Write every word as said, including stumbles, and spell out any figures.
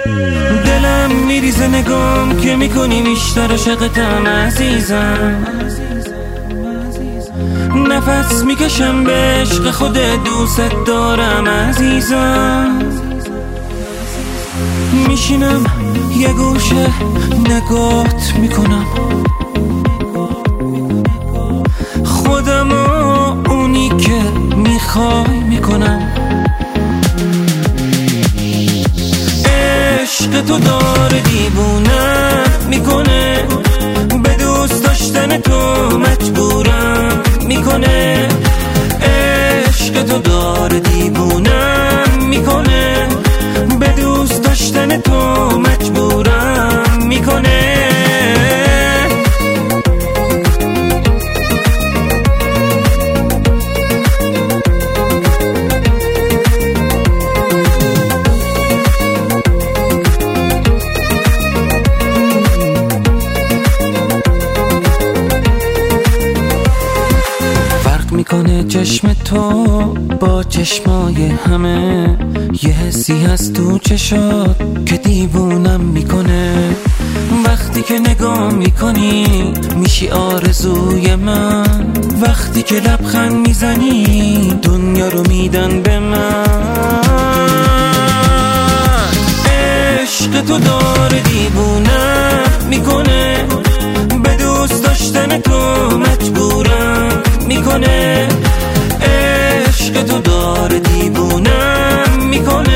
دلم میریزه نگام که میکنی بیشتر عشقتم عزیزم. نفس میکشم به عشق خود دوست دارم عزیزم. میشینم یه گوشه نگات میکنم، خودم و اونی که میخوای میکنم. عشق تو داره دیوونم میکنه، به دوست داشتن تو مجبورم میکنه. عشق تو داره دیوونم میکنه، به دوست داشتن تو مجبورم میکنه. میکنه چشم تو با چشمای همه، یه حسی هست تو چشات که دیوونم میکنه. وقتی که نگاه میکنی میشی آرزوی من، وقتی که لبخند میزنی دنیا رو میدن به من. عشق تو داره دیوونم میکنه، به دوست داشتن تو مجبورم میکنه. عشق تو داره دیوونم میکنه،